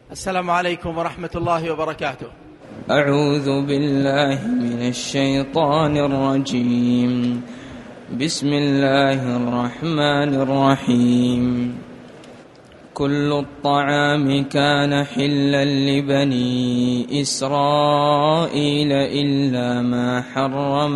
السلام عليكم ورحمة الله وبركاته. أعوذ بالله من الشيطان الرجيم. بسم الله الرحمن الرحيم. كل الطعام كان حلا لبني إسرائيل إلا ما حرم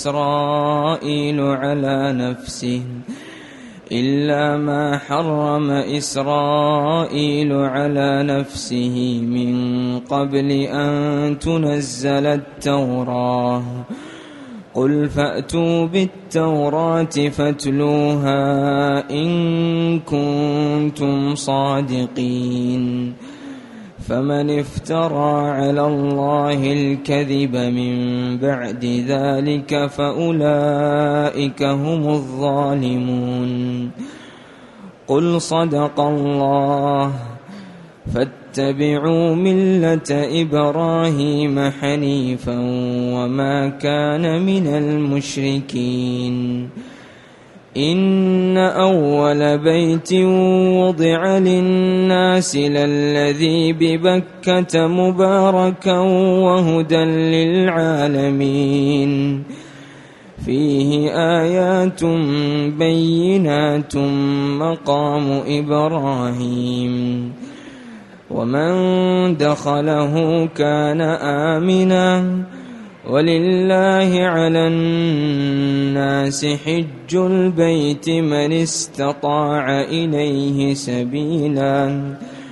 إسرائيل على نفسه من قبل أن تنزل التوراة. قل فأتوا بالتوراة فاتلوها إن كنتم صادقين. فمن افترى على الله الكذب من بعد ذلك فأولئك هم الظالمون. قل صدق الله. فاتبعوا ملة إبراهيم حنيفا وما كان من المشركين. إن أول بيت وضع للناس للذي ببكة مباركا وهدى للعالمين. فيه آيات بينات مقام إبراهيم ومن دخله كان آمنا ولله على الناس حج البيت من استطاع إليه سبيلا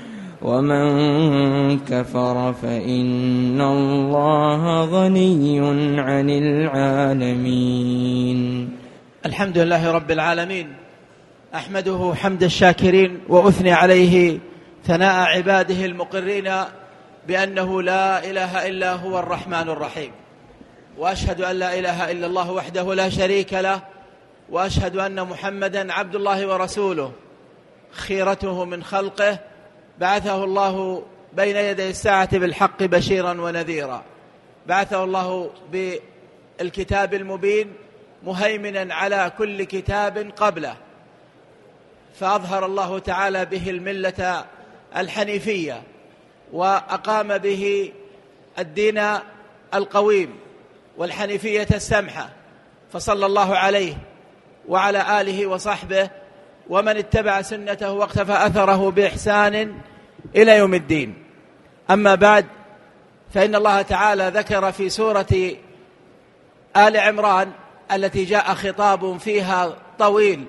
ومن كفر فإن الله غني عن العالمين. الحمد لله رب العالمين، أحمده حمد الشاكرين وأثني عليه ثناء عباده المقرين بأنه لا إله إلا هو الرحمن الرحيم، وأشهد أن لا إله إلا الله وحده لا شريك له، وأشهد أن محمدا عبد الله ورسوله خيرته من خلقه، بعثه الله بين يدي الساعة بالحق بشيرا ونذيرا، بعثه الله بالكتاب المبين مهيمنا على كل كتاب قبله، فأظهر الله تعالى به الملة الحنيفية وأقام به الدين القويم والحنيفية السمحة، فصلى الله عليه وعلى آله وصحبه ومن اتبع سنته واقتفى أثره بإحسان إلى يوم الدين. أما بعد، فإن الله تعالى ذكر في سورة آل عمران التي جاء خطاب فيها طويل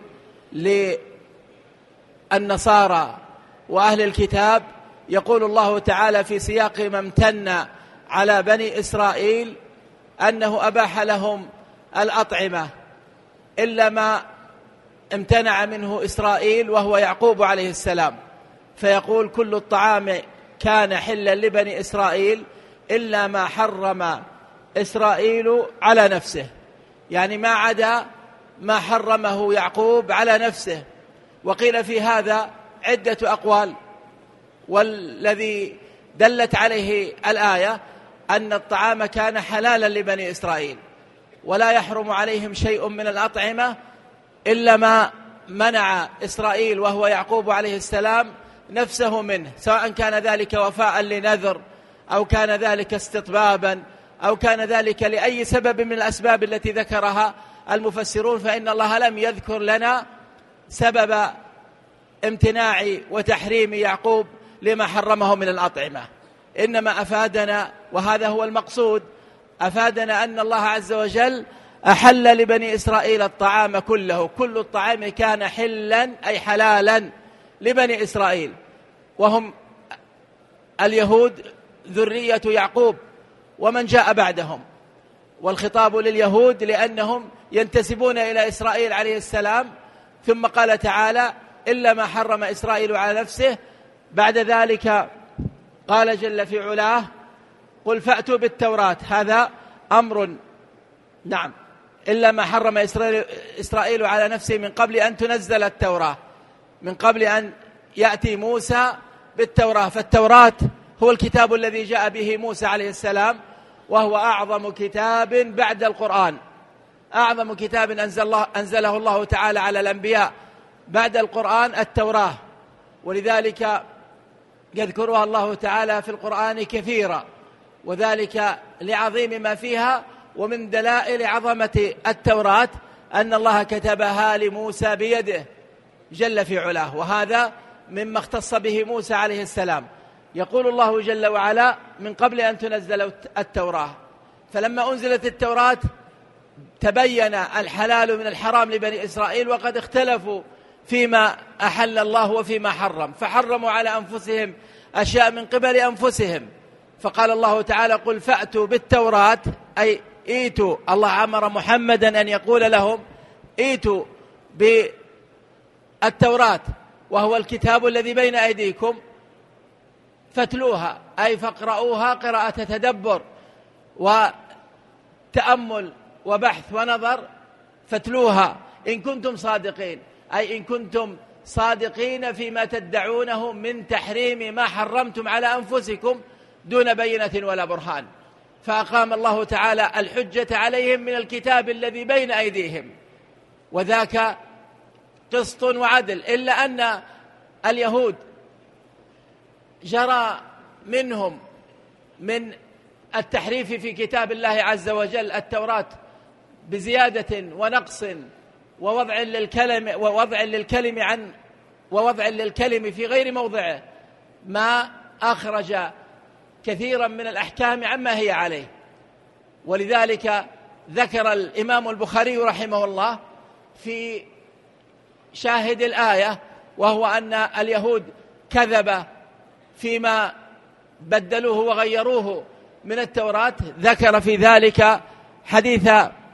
للنصارى وأهل الكتاب، يقول الله تعالى في سياق ما امتن على بني إسرائيل أنه أباح لهم الأطعمة إلا ما امتنع منه إسرائيل وهو يعقوب عليه السلام، فيقول كل الطعام كان حلا لبني إسرائيل إلا ما حرم إسرائيل على نفسه، يعني ما عدا ما حرمه يعقوب على نفسه. وقيل في هذا عدة أقوال، والذي دلت عليه الآية أن الطعام كان حلالا لبني إسرائيل ولا يحرم عليهم شيء من الأطعمة إلا ما منع إسرائيل وهو يعقوب عليه السلام نفسه منه، سواء كان ذلك وفاء لنذر أو كان ذلك استطبابا أو كان ذلك لأي سبب من الأسباب التي ذكرها المفسرون، فإن الله لم يذكر لنا سبب امتناع وتحريم يعقوب لما حرمه من الأطعمة، إنما أفادنا، وهذا هو المقصود، أفادنا أن الله عز وجل أحل لبني إسرائيل الطعام كله. كل الطعام كان حلا أي حلالا لبني إسرائيل، وهم اليهود ذرية يعقوب ومن جاء بعدهم، والخطاب لليهود لأنهم ينتسبون إلى إسرائيل عليه السلام. ثم قال تعالى إلا ما حرم إسرائيل على نفسه، بعد ذلك قال جل في علاه قل فأتوا بالتوراة، هذا أمر، نعم، إلا ما حرم إسرائيل على نفسه من قبل أن تنزل التوراة، من قبل أن يأتي موسى بالتوراة، فالتوراة هو الكتاب الذي جاء به موسى عليه السلام، وهو أعظم كتاب بعد القرآن، أعظم كتاب أنزله الله تعالى على الأنبياء بعد القرآن التوراة. ولذلك يذكرها الله تعالى في القرآن كثيرا، وذلك لعظيم ما فيها. ومن دلائل عظمة التوراة أن الله كتبها لموسى بيده جل في علاه، وهذا مما اختص به موسى عليه السلام. يقول الله جل وعلا: من قبل أن تنزل التوراة، فلما أنزلت التوراة تبين الحلال من الحرام لبني إسرائيل، وقد اختلفوا فيما أحل الله وفيما حرم، فحرموا على أنفسهم أشياء من قبل أنفسهم. فقال الله تعالى: قل فأتوا بالتوراة، أي ائتوا. الله أمر محمدا أن يقول لهم: ائتوا بالتوراة وهو الكتاب الذي بين أيديكم فاتلوها، أي فاقرؤوها قراءة تدبر وتأمل وبحث ونظر. فاتلوها إن كنتم صادقين، أي إن كنتم صادقين فيما تدعونه من تحريم ما حرمتم على أنفسكم دون بينة ولا برهان. فأقام الله تعالى الحجة عليهم من الكتاب الذي بين أيديهم، وذاك قسط وعدل. إلا أن اليهود جرى منهم من التحريف في كتاب الله عز وجل التوراة بزيادة ونقص ووضع للكلم في غير موضعه، ما أخرج كثيرا من الأحكام عما هي عليه. ولذلك ذكر الإمام البخاري رحمه الله في شاهد الآية، وهو أن اليهود كذب فيما بدلوه وغيروه من التوراة. ذكر في ذلك حديث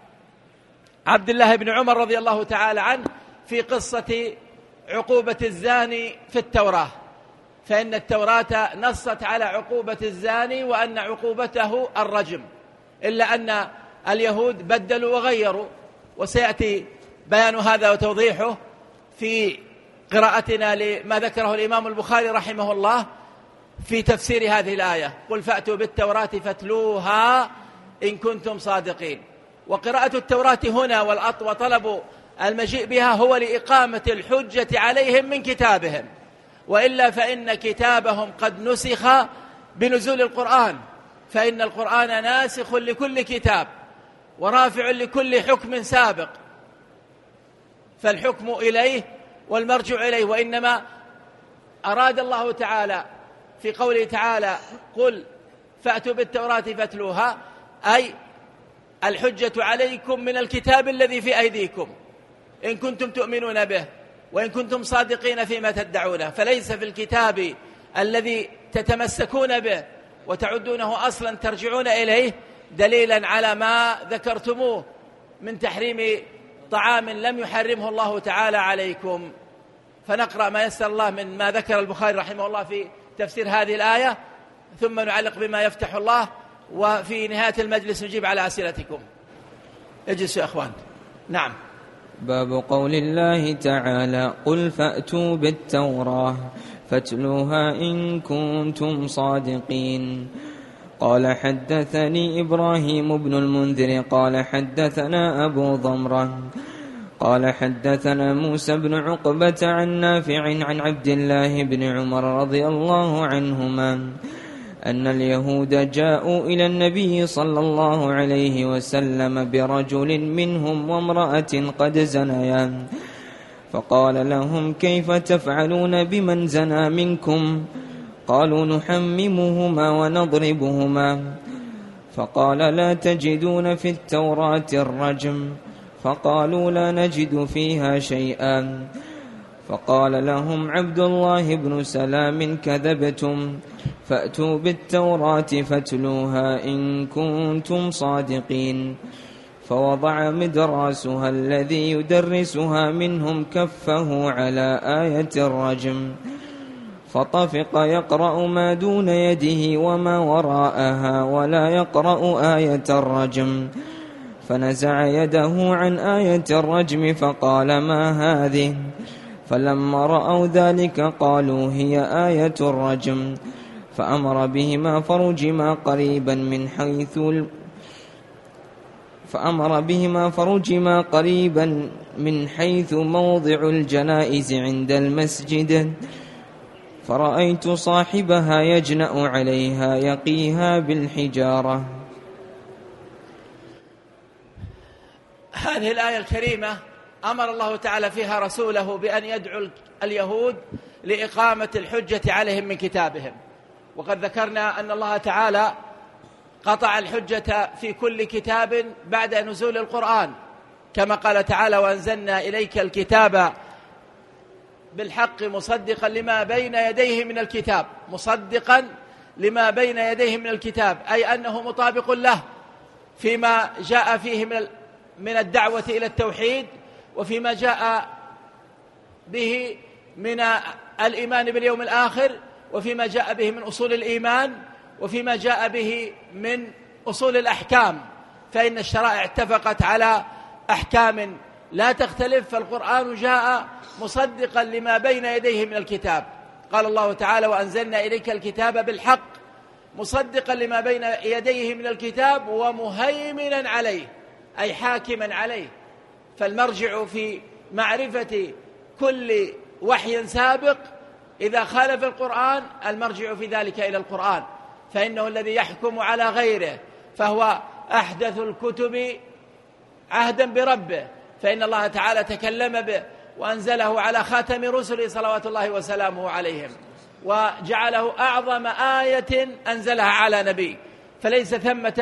عبد الله بن عمر رضي الله تعالى عنه في قصة عقوبة الزاني في التوراة، فإن التوراة نصت على عقوبة الزاني وأن عقوبته الرجم، إلا أن اليهود بدلوا وغيروا. وسيأتي بيان هذا وتوضيحه في قراءتنا لما ذكره الإمام البخاري رحمه الله في تفسير هذه الآية: قل فأتوا بالتوراة فاتلوها إن كنتم صادقين. وقراءة التوراة هنا وطلب المجيء بها هو لإقامة الحجة عليهم من كتابهم، وإلا فإن كتابهم قد نسخ بنزول القرآن، فإن القرآن ناسخ لكل كتاب ورافع لكل حكم سابق، فالحكم إليه والمرجع إليه. وإنما أراد الله تعالى في قوله تعالى: قل فأتوا بالتوراة فاتلوها، أي الحجة عليكم من الكتاب الذي في أيديكم إن كنتم تؤمنون به وإن كنتم صادقين فيما تدعونه. فليس في الكتاب الذي تتمسكون به وتعدونه أصلا ترجعون إليه دليلا على ما ذكرتموه من تحريم طعام لم يحرمه الله تعالى عليكم. فنقرأ ما يسر الله من ما ذكر البخاري رحمه الله في تفسير هذه الآية، ثم نعلق بما يفتح الله، وفي نهاية المجلس نجيب على أسئلتكم. اجلسوا يا أخوان. نعم. باب قول الله تعالى: قل فأتوا بالتوراة فاتلوها إن كنتم صادقين. قال: حدثني إبراهيم بن المنذر قال: حدثنا أبو ضمرة قال: حدثنا موسى بن عقبة عن نافع عن عبد الله بن عمر رضي الله عنهما أن اليهود جاءوا إلى النبي صلى الله عليه وسلم برجل منهم وامرأة قد زنيا، فقال لهم: كيف تفعلون بمن زنى منكم؟ قالوا: نحممهما ونضربهما. فقال: لا تجدون في التوراة الرجم؟ فقالوا: لا نجد فيها شيئا. فقال لهم عبد الله بن سلام: كذبتم، فأتوا بالتوراة فاتلوها إن كنتم صادقين. فوضع مدراسها الذي يدرسها منهم كفه على آية الرجم، فطفق يقرأ ما دون يده وما وراءها ولا يقرأ آية الرجم، فنزع يده عن آية الرجم فقال: ما هذه؟ فلما رأوا ذلك قالوا: هي آية الرجم. فأمر بهما فرجما قريبا من حيث موضع الجنائز عند المسجد، فرأيت صاحبها يجنأ عليها يقيها بالحجارة. هذه الآية الكريمة أمر الله تعالى فيها رسوله بأن يدعو اليهود لإقامة الحجة عليهم من كتابهم. وقد ذكرنا أن الله تعالى قطع الحجة في كل كتاب بعد نزول القرآن، كما قال تعالى: وأنزلنا إليك الكتاب بالحق مصدقا لما بين يديه من الكتاب. مصدقا لما بين يديه من الكتاب، أي أنه مطابق له فيما جاء فيه من الدعوة إلى التوحيد، وفيما جاء به من الإيمان باليوم الآخر، وفيما جاء به من أصول الإيمان، وفيما جاء به من أصول الأحكام. فإن الشرائع اتفقت على أحكام لا تختلف، فالقرآن جاء مصدقا لما بين يديه من الكتاب. قال الله تعالى: وأنزلنا إليك الكتاب بالحق مصدقا لما بين يديه من الكتاب ومهيمنا عليه، أي حاكما عليه. فالمرجع في معرفة كل وحي سابق إذا خالف القرآن، المرجع في ذلك إلى القرآن، فإنه الذي يحكم على غيره، فهو أحدث الكتب عهدا بربه، فإن الله تعالى تكلم به وأنزله على خاتم رسله صلوات الله وسلامه عليهم، وجعله أعظم آية أنزلها على نبي. فليس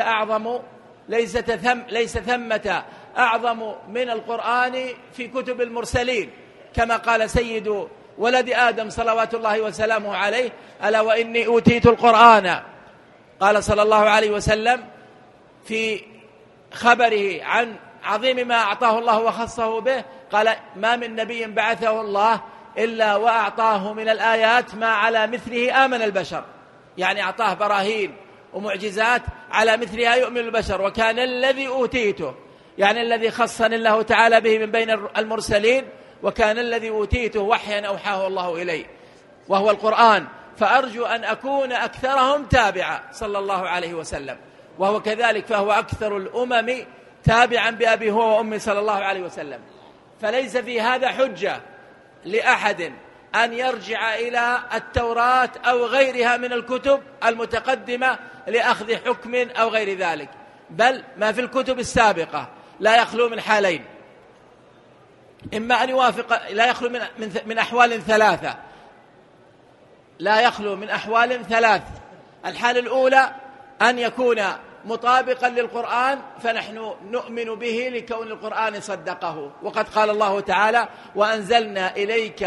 ثمة أعظم من القرآن في كتب المرسلين، كما قال سيد ولد آدم صلوات الله وسلامه عليه: ألا وإني أوتيت القرآن. قال صلى الله عليه وسلم في خبره عن عظيم ما أعطاه الله وخصه به، قال: ما من نبي بعثه الله إلا وأعطاه من الآيات ما على مثله آمن البشر، يعني أعطاه براهين ومعجزات على مثلها يؤمن البشر. وكان الذي أوتيته، يعني الذي خصني الله تعالى به من بين المرسلين، وكان الذي أوتيته وحيا أوحاه الله إليه وهو القرآن، فأرجو أن أكون أكثرهم تابعا صلى الله عليه وسلم، وهو كذلك، فهو أكثر الأمم تابعا بأبي هو وأمي صلى الله عليه وسلم. فليس في هذا حجة لأحد أن يرجع إلى التوراة أو غيرها من الكتب المتقدمة لأخذ حكم أو غير ذلك، بل ما في الكتب السابقة لا يخلو من حالين: إما أن يوافق، لا يخلو من أحوال ثلاثة، لا يخلو من أحوال ثلاث. الحالة الأولى أن يكون مطابقا للقرآن، فنحن نؤمن به لكون القرآن صدقه، وقد قال الله تعالى: وأنزلنا إليك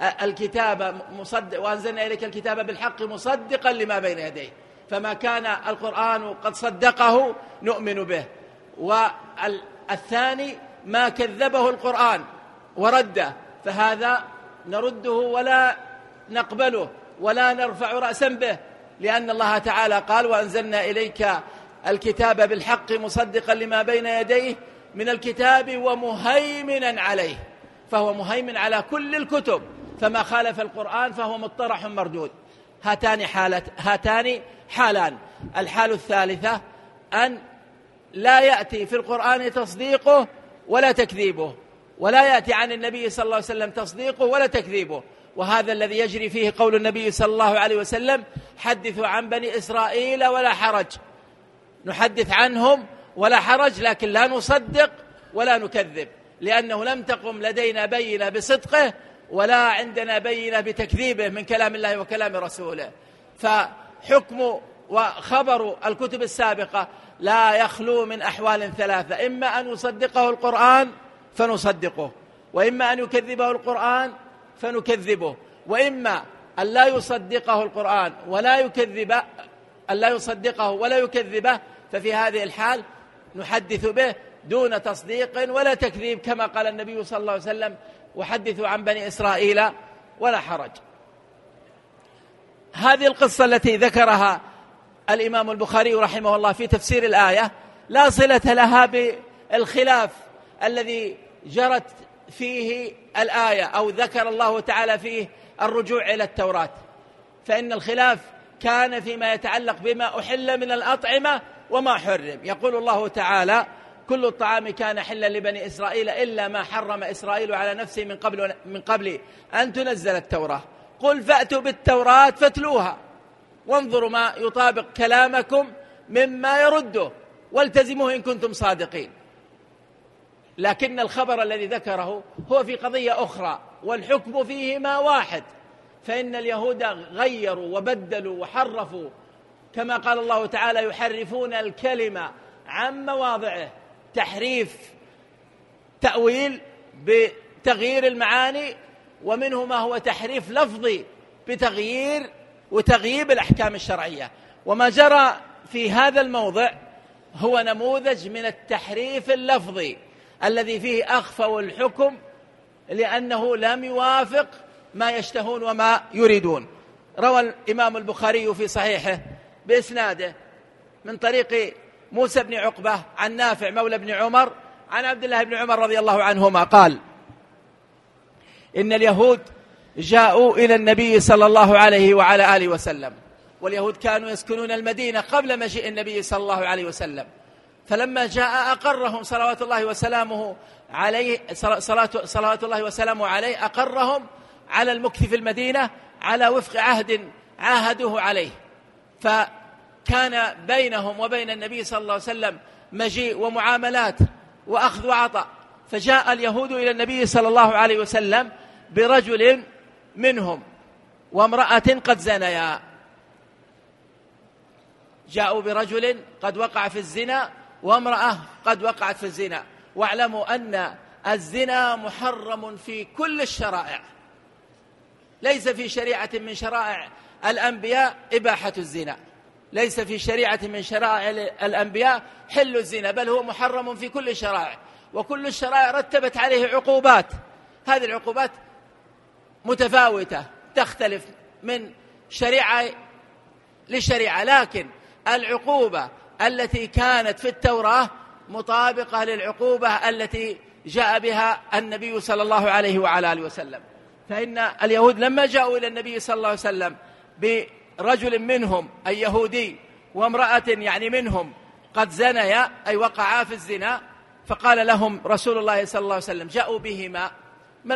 الكتاب بالحق مصدقا لما بين يديه. فما كان القرآن قد صدقه نؤمن به. والثاني ما كذبه القرآن ورده، فهذا نرده ولا نقبله ولا نرفع رأسا به، لأن الله تعالى قال: وأنزلنا إليك الكتاب بالحق مصدقا لما بين يديه من الكتاب ومهيمنا عليه، فهو مهيمن على كل الكتب، فما خالف القرآن فهو مطرح مردود. هاتان حالان. الحال الثالثة أن لا يأتي في القرآن تصديقه ولا تكذيبه، ولا يأتي عن النبي صلى الله عليه وسلم تصديقه ولا تكذيبه، وهذا الذي يجري فيه قول النبي صلى الله عليه وسلم: حدثوا عن بني إسرائيل ولا حرج. نحدث عنهم ولا حرج، لكن لا نصدق ولا نكذب، لأنه لم تقم لدينا بينة بصدقه ولا عندنا بينة بتكذيبه من كلام الله وكلام رسوله. فحكم وخبر الكتب السابقة لا يخلو من أحوال ثلاثة: إما أن يصدقه القرآن فنصدقه، وإما أن يكذبه القرآن فنكذبه، وإما أن لا يصدقه القرآن ولا يكذبه، ففي هذه الحال نحدث به دون تصديق ولا تكذيب، كما قال النبي صلى الله عليه وسلم: وحدثوا عن بني إسرائيل ولا حرج. هذه القصة التي ذكرها الإمام البخاري رحمه الله في تفسير الآية لا صلة لها بالخلاف الذي جرت فيه الآية أو ذكر الله تعالى فيه الرجوع إلى التوراة، فإن الخلاف كان فيما يتعلق بما أحل من الأطعمة وما حرم. يقول الله تعالى: كل الطعام كان حلا لبني إسرائيل إلا ما حرم إسرائيل على نفسه من قبل أن تنزل التوراة. قل فأتوا بالتوراة فاتلوها وانظروا ما يطابق كلامكم مما يرده والتزموه إن كنتم صادقين. لكن الخبر الذي ذكره هو في قضية أخرى، والحكم فيهما واحد. فإن اليهود غيروا وبدلوا وحرفوا، كما قال الله تعالى: يحرفون الكلمة عن مواضعه، تحريف تأويل بتغيير المعاني، ومنه ما هو تحريف لفظي بتغيير وتغييب الأحكام الشرعية. وما جرى في هذا الموضع هو نموذج من التحريف اللفظي الذي فيه أخفوا الحكم لأنه لم يوافق ما يشتهون وما يريدون. روى الإمام البخاري في صحيحه بإسناده من طريق موسى بن عقبة عن نافع مولى بن عمر عن عبد الله بن عمر رضي الله عنهما قال: إن اليهود جاءوا إلى النبي صلى الله عليه وعلى آله وسلم، واليهود كانوا يسكنون المدينة قبل مجيء النبي صلى الله عليه وسلم، فلما جاء أقرهم صلوات الله وسلامه عليه صلوات الله وسلامه عليه أقرهم على المكث في المدينة على وفق عهد عاهدوه عليه، فكان بينهم وبين النبي صلى الله عليه وسلم مجيء ومعاملات وأخذ وعطاء. فجاء اليهود إلى النبي صلى الله عليه وسلم برجل منهم وامرأة قد زنيا، جاءوا برجل قد وقع في الزنا وامرأة قد وقعت في الزنا. واعلموا أن الزنا محرم في كل الشرائع، ليس في شريعة من شرائع الأنبياء إباحة الزنا، ليس في شريعة من شرائع الأنبياء حل الزنا، بل هو محرم في كل الشرائع، وكل الشرائع رتبت عليه عقوبات. هذه العقوبات متفاوتة تختلف من شريعة لشريعة، لكن العقوبة التي كانت في التوراة مطابقة للعقوبة التي جاء بها النبي صلى الله عليه وعلى آله وسلم. فإن اليهود لما جاءوا إلى النبي صلى الله عليه وسلم برجل منهم أي يهودي وامرأة يعني منهم قد زنيا أي وقعا في الزنا، فقال لهم رسول الله صلى الله عليه وسلم: جاءوا بهما، ما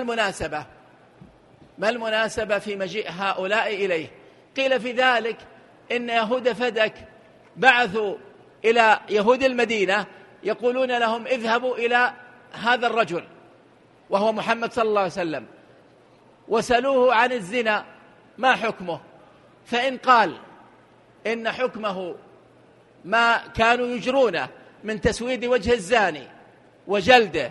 المناسبة في مجيء هؤلاء إليه؟ قيل في ذلك إن يهود فدك بعثوا إلى يهود المدينة يقولون لهم: اذهبوا إلى هذا الرجل وهو محمد صلى الله عليه وسلم وسألوه عن الزنا ما حكمه، فإن قال إن حكمه ما كانوا يجرونه من تسويد وجه الزاني وجلده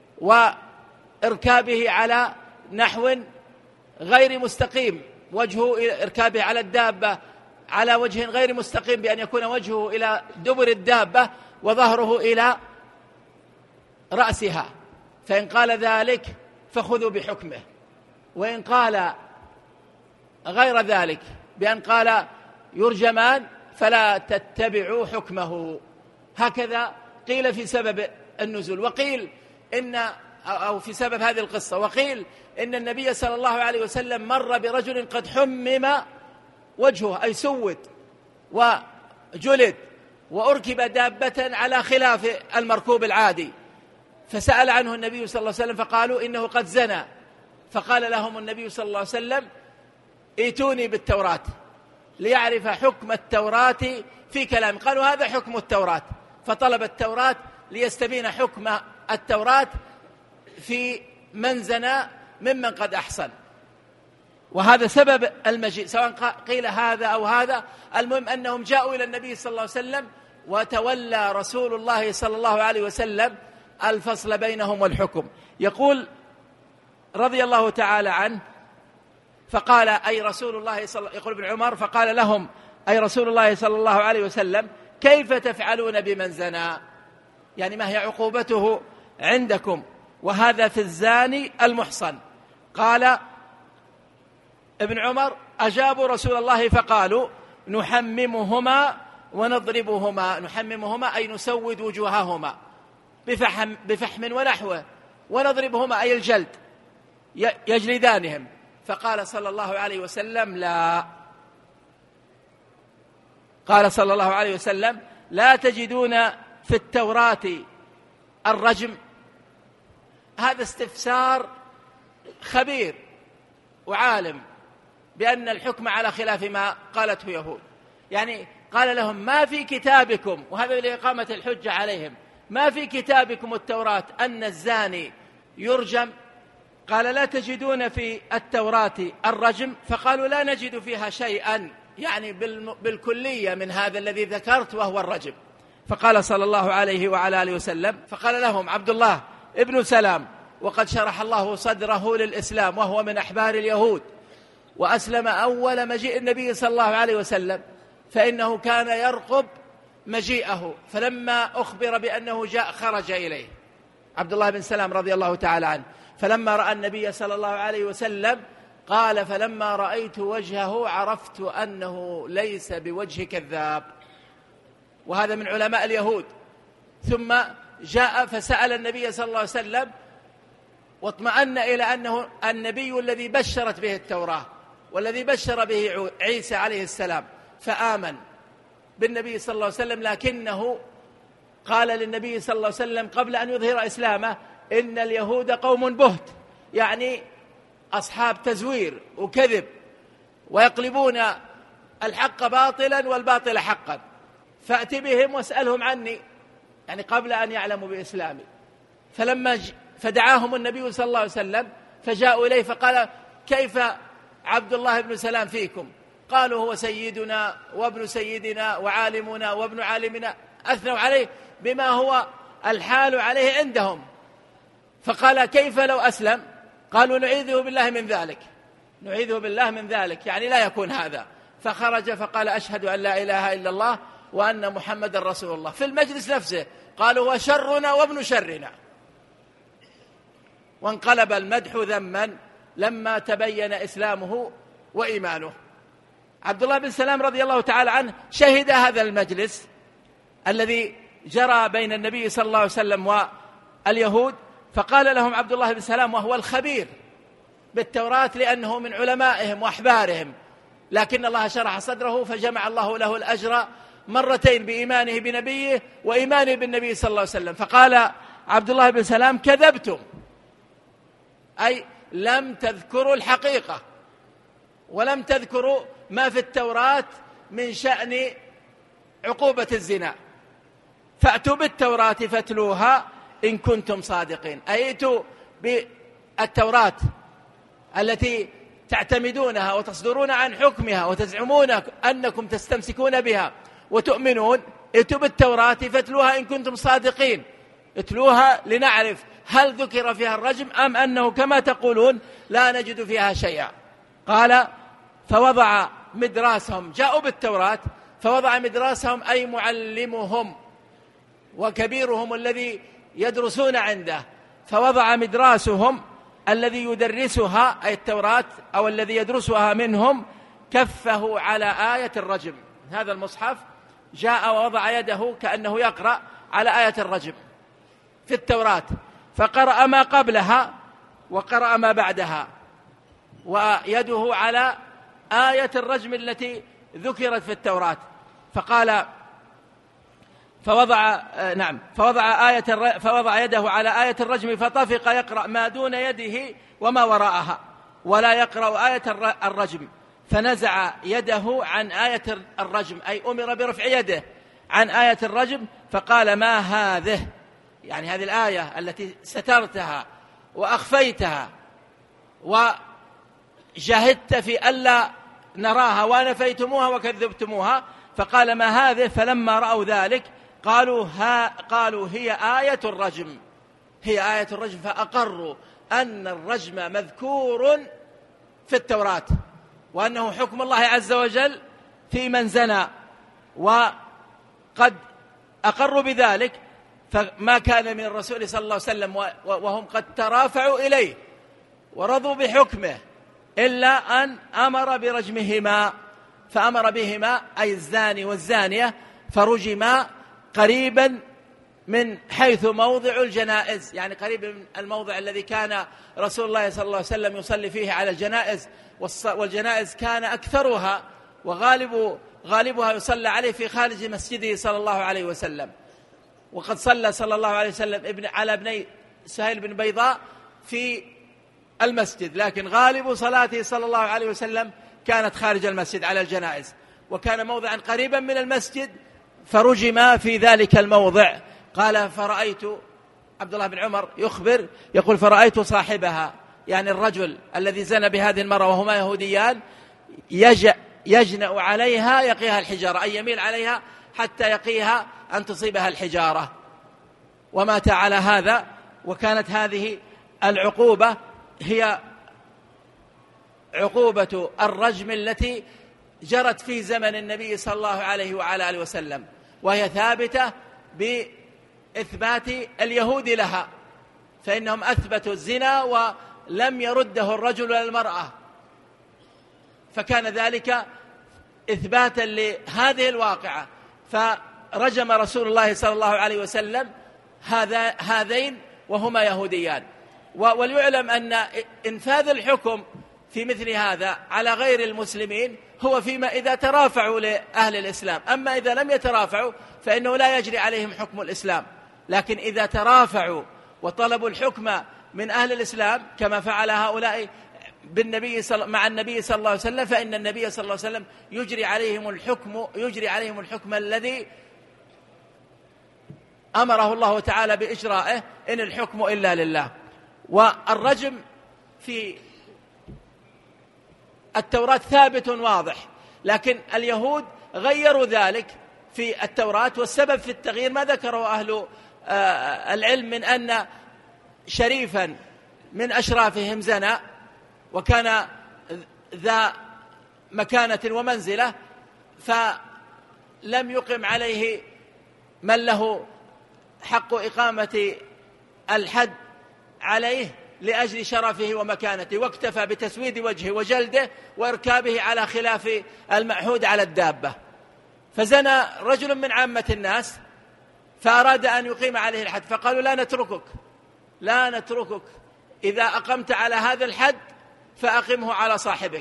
وإركابه على نحو غير مستقيم، وجهه إركابه على الدابة على وجه غير مستقيم بأن يكون وجهه إلى دبر الدابة وظهره إلى رأسها، فإن قال ذلك فخذوا بحكمه، وإن قال غير ذلك بأن قال يرجمان فلا تتبعوا حكمه. هكذا قيل في سبب النزول، وقيل أو في سبب هذه القصة، وقيل إن النبي صلى الله عليه وسلم مر برجل قد حمم وجهه أي سود وجلد وأركب دابة على خلاف المركوب العادي، فسأل عنه النبي صلى الله عليه وسلم فقالوا إنه قد زنى، فقال لهم النبي صلى الله عليه وسلم: ائتوني بالتوراة ليعرف حكم التوراة في كلام. قالوا: هذا حكم التوراة، فطلب التوراة ليستبين حكم التوراة في من زنى ممن قد أحصن. وهذا سبب المجيء، سواء قيل هذا أو هذا، المهم أنهم جاءوا إلى النبي صلى الله عليه وسلم وتولى رسول الله صلى الله عليه وسلم الفصل بينهم والحكم. يقول رضي الله تعالى عنه: فقال أي رسول الله يقول ابن عمر: فقال لهم أي رسول الله صلى الله عليه وسلم: كيف تفعلون بمن زنى؟ يعني ما هي عقوبته عندكم؟ وهذا في الزاني المحصن. قال ابن عمر: أجابوا رسول الله فقالوا: نحممهما ونضربهما. نحممهما أي نسود وجوههما بفحم ونحوه، ونضربهما أي الجلد، يجلدانهم. فقال صلى الله عليه وسلم: لا. قال صلى الله عليه وسلم: لا تجدون في التوراة الرجم. هذا استفسار خبير وعالم بأن الحكم على خلاف ما قالته يهود. يعني قال لهم ما في كتابكم، وهذا لإقامة الحجة عليهم، ما في كتابكم التوراة أن الزاني يرجم؟ قال لا تجدون في التوراة الرجم؟ فقالوا لا نجد فيها شيئا، يعني بالكلية من هذا الذي ذكرت وهو الرجم. فقال صلى الله عليه وعلى آله وسلم، فقال لهم عبد الله ابن سلام وقد شرح الله صدره للإسلام وهو من أحبار اليهود وأسلم أول مجيء النبي صلى الله عليه وسلم، فإنه كان يرقب مجيئه، فلما أخبر بأنه جاء خرج إليه. عبد الله بن سلام رضي الله تعالى عنه، فلما رأى النبي صلى الله عليه وسلم قال فلما رأيت وجهه عرفت أنه ليس بوجه كذاب. وهذا من علماء اليهود. ثم جاء فسأل النبي صلى الله عليه وسلم واطمأن إلى أنه النبي الذي بشرت به التوراة والذي بشر به عيسى عليه السلام، فآمن بالنبي صلى الله عليه وسلم، لكنه قال للنبي صلى الله عليه وسلم قبل أن يظهر إسلامه إن اليهود قوم بهت، يعني أصحاب تزوير وكذب، ويقلبون الحق باطلا والباطل حقا، فأت بهم واسألهم عني، يعني قبل أن يعلموا بإسلامي. فدعاهم النبي صلى الله عليه وسلم فجاءوا إليه فقال كيف عبد الله بن سلام فيكم؟ قالوا هو سيدنا وابن سيدنا وعالمنا وابن عالمنا، أثنوا عليه بما هو الحال عليه عندهم. فقال كيف لو أسلم؟ قالوا نعيذه بالله من ذلك، نعيذه بالله من ذلك، يعني لا يكون هذا. فخرج فقال أشهد أن لا إله إلا الله وأن محمد رسول الله. في المجلس نفسه قالوا وشرنا وابن شرنا. وانقلب المدح ذما لما تبين إسلامه وإيمانه. عبد الله بن سلام رضي الله تعالى عنه شهد هذا المجلس الذي جرى بين النبي صلى الله عليه وسلم واليهود، فقال لهم عبد الله بن سلام وهو الخبير بالتوراة لأنه من علمائهم وأحبارهم، لكن الله شرح صدره فجمع الله له الأجر مرتين بإيمانه بنبيه وإيمانه بالنبي صلى الله عليه وسلم. فقال عبد الله بن سلام كذبتم، أي لم تذكروا الحقيقة ولم تذكروا ما في التوراة من شأن عقوبة الزنا، فأتوا بالتوراة فاتلوها إن كنتم صادقين. أيتوا بالتوراة التي تعتمدونها وتصدرون عن حكمها وتزعمون أنكم تستمسكون بها وتؤمنون، اتوا بالتوراة فاتلوها إن كنتم صادقين، اتلوها لنعرف هل ذكر فيها الرجم أم أنه كما تقولون لا نجد فيها شيئا. قال فوضع مدراسهم، جاءوا بالتوراة فوضع مدراسهم أي معلمهم وكبيرهم الذي يدرسون عنده، فوضع مدراسهم الذي يدرسها أي التوراة أو الذي يدرسها منهم كفه على آية الرجم. هذا المصحف جاء ووضع يده كأنه يقرأ على آية الرجم في التوراة، فقرأ ما قبلها وقرأ ما بعدها، ويده على آية الرجم التي ذكرت في التوراة. فقال فوضع يده على آية الرجم فطفق يقرأ ما دون يده وما وراءها ولا يقرأ آية الرجم، فنزع يده عن آية الرجم أي أمر برفع يده عن آية الرجم، فقال ما هذه، يعني هذه الآية التي سترتها وأخفيتها وجاهدت في ألا نراها ونفيتموها وكذبتموها، فقال ما هذه. فلما رأوا ذلك قالوا هي آية الرجم، هي آية الرجم، فأقروا أن الرجم مذكور في التوراة وأنه حكم الله عز وجل في من زنى، وقد أقروا بذلك، فما كان من الرسول صلى الله عليه وسلم وهم قد ترافعوا إليه ورضوا بحكمه إلا أن أمر برجمهما، فأمر بهما أي الزاني والزانية فرجما قريبا من حيث موضع الجنائز، يعني قريب من الموضع الذي كان رسول الله صلى الله عليه وسلم يصلي فيه على الجنائز، والجنائز كان أكثرها وغالبها يصلى عليه في خارج مسجده صلى الله عليه وسلم. وقد صلى صلى الله عليه وسلم على ابني سهيل بن بيضاء في المسجد، لكن غالب صلاته صلى الله عليه وسلم كانت خارج المسجد على الجنائز، وكان موضعا قريبا من المسجد فرجم في ذلك الموضع. قال فرأيت عبد الله بن عمر يخبر يقول فرأيت صاحبها، يعني الرجل الذي زنى بهذه المرأة وهما يهوديان، يجنأ عليها يقيها الحجارة، أي يميل عليها حتى يقيها أن تصيبها الحجارة، ومات على هذا. وكانت هذه العقوبة هي عقوبة الرجم التي جرت في زمن النبي صلى الله عليه وعلى آله وسلم، وهي ثابتة بإثبات اليهود لها، فإنهم أثبتوا الزنا ولم يرده الرجل ولا المرأة، فكان ذلك إثباتا لهذه الواقعة. فرجم رسول الله صلى الله عليه وسلم هذين وهما يهوديان. وليعلم أن إنفاذ الحكم في مثل هذا على غير المسلمين هو فيما إذا ترافعوا لأهل الإسلام، أما إذا لم يترافعوا فإنه لا يجري عليهم حكم الإسلام. لكن إذا ترافعوا وطلبوا الحكم من أهل الإسلام كما فعل هؤلاء مع النبي صلى الله عليه وسلم، فإن النبي صلى الله عليه وسلم يجري عليهم الحكم الذي أمره الله تعالى بإجرائه، إن الحكم إلا لله. والرجم في التوراة ثابت واضح، لكن اليهود غيروا ذلك في التوراة، والسبب في التغيير ما ذكره أهل العلم من أن شريفا من أشرافهم زنى وكان ذا مكانة ومنزلة، فلم يقم عليه من له حق إقامة الحد عليه لأجل شرفه ومكانته، واكتفى بتسويد وجهه وجلده وإركابه على خلاف المعهود على الدابة. فزنى رجل من عامة الناس فأراد أن يقيم عليه الحد، فقالوا لا نتركك، إذا أقمت على هذا الحد فأقمه على صاحبك.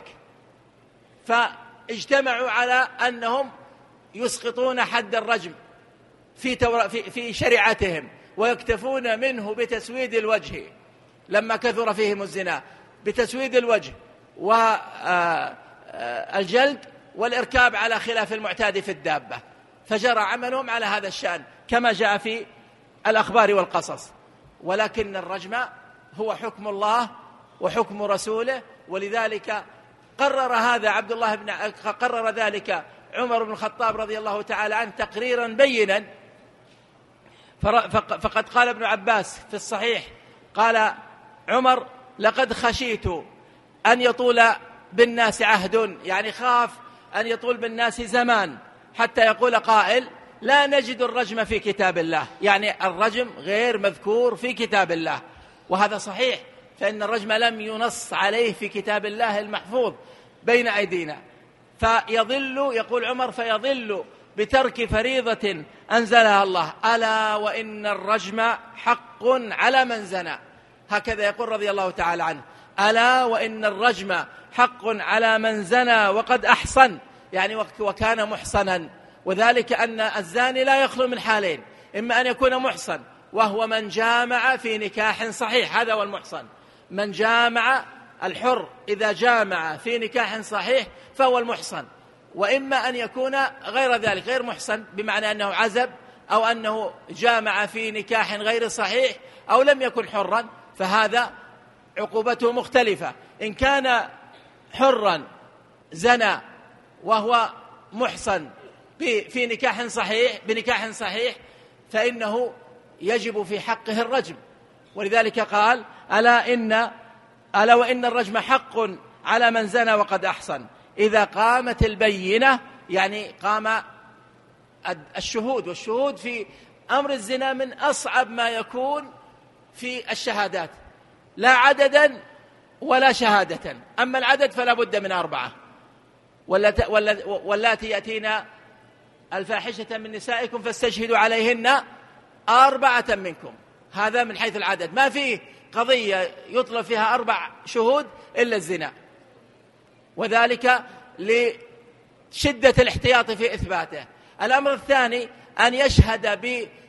فاجتمعوا على أنهم يسقطون حد الرجم في شريعتهم، ويكتفون منه بتسويد الوجه لما كثر فيهم الزنا، بتسويد الوجه والجلد والإركاب على خلاف المعتاد في الدابة. فجرى عملهم على هذا الشأن كما جاء في الأخبار والقصص. ولكن الرجم هو حكم الله وحكم رسوله، ولذلك قرر ذلك عمر بن الخطاب رضي الله تعالى عنه تقريرا بينا. فقد قال ابن عباس في الصحيح قال عمر: لقد خشيت أن يطول بالناس عهد، يعني خاف أن يطول بالناس زمان حتى يقول قائل: لا نجد الرجم في كتاب الله، يعني الرجم غير مذكور في كتاب الله. وهذا صحيح، فإن الرجم لم ينص عليه في كتاب الله المحفوظ بين أيدينا، يقول عمر: فيضل بترك فريضة أنزلها الله، ألا وإن الرجم حق على من زنى. هكذا يقول رضي الله تعالى عنه: ألا وإن الرجم حق على من زنى وقد أحصن، يعني وكان محصنا. وذلك أن الزاني لا يخلو من حالين: إما أن يكون محصن وهو من جامع في نكاح صحيح، هذا هو المحصن، من جامع الحر إذا جامع في نكاح صحيح فهو المحصن، وإما أن يكون غير ذلك، غير محصن، بمعنى أنه عزب أو أنه جامع في نكاح غير صحيح أو لم يكن حرا، فهذا عقوبته مختلفة. إن كان حرا زنى وهو محصن في بنكاح صحيح فإنه يجب في حقه الرجم. ولذلك قال: ألا وإن الرجم حق على من زنى وقد أحصن إذا قامت البينة، يعني قام الشهود، والشهود في أمر الزنا من أصعب ما يكون في الشهادات، لا عددا ولا شهادة. أما العدد فلا بد من 4، واللاتي يأتينا الفاحشة من نسائكم فاستشهدوا عليهن 4 منكم. هذا من حيث العدد، ما فيه قضية يطلب فيها 4 شهود إلا الزنا، وذلك لشدة الاحتياط في إثباته. الأمر الثاني أن يشهد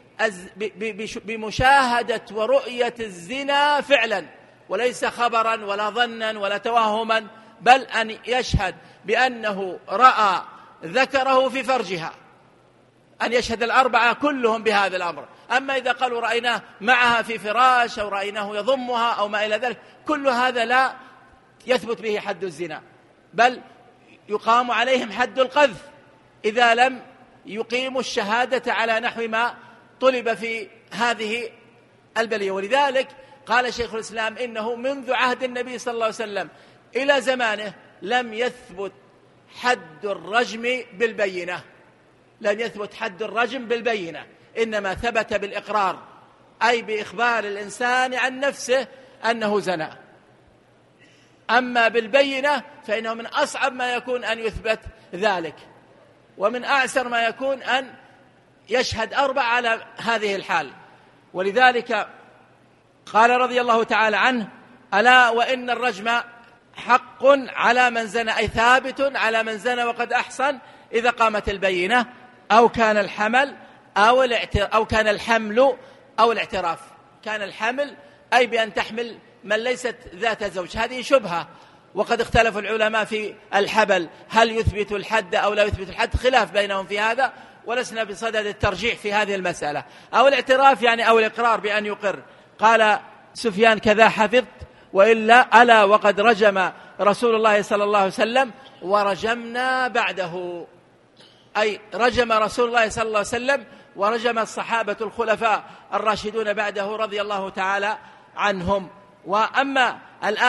بمشاهدة ورؤية الزنا فعلا، وليس خبرا ولا ظنا ولا توهما بل أن يشهد بأنه رأى ذكره في فرجها، أن يشهد الأربعة كلهم بهذا الأمر. أما إذا قالوا رأيناه معها في فراش أو رأيناه يضمها أو ما إلى ذلك، كل هذا لا يثبت به حد الزنا، بل يقام عليهم حد القذف إذا لم يقيموا الشهادة على نحو ما طلب في هذه البلية. ولذلك قال شيخ الإسلام إنه منذ عهد النبي صلى الله عليه وسلم إلى زمانه لم يثبت حد الرجم بالبينة، لم يثبت حد الرجم بالبينة، إنما ثبت بالإقرار، أي بإخبار الإنسان عن نفسه أنه زنى. أما بالبينة فإنه من أصعب ما يكون أن يثبت ذلك، ومن أعسر ما يكون أن يشهد 4 على هذه الحال. ولذلك قال رضي الله تعالى عنه: ألا وإن الرجم حق على من زنى، أي ثابت على من زنى وقد أحصن إذا قامت البينة أو كان الحمل أو كان الحمل أو الاعتراف. كان الحمل أي بأن تحمل من ليست ذات زوج، هذه شبهة، وقد اختلف العلماء في الحبل، هل يثبت الحد أو لا يثبت الحد، خلاف بينهم في هذا، ولسنا بصدد الترجيح في هذه المسألة. أو الاعتراف يعني أو الإقرار بأن يقر. قال سفيان: كذا حفظت، وإلا ألا وقد رجم رسول الله صلى الله عليه وسلم ورجمنا بعده، أي رجم رسول الله صلى الله عليه وسلم ورجم الصحابة الخلفاء الراشدون بعده رضي الله تعالى عنهم. وأما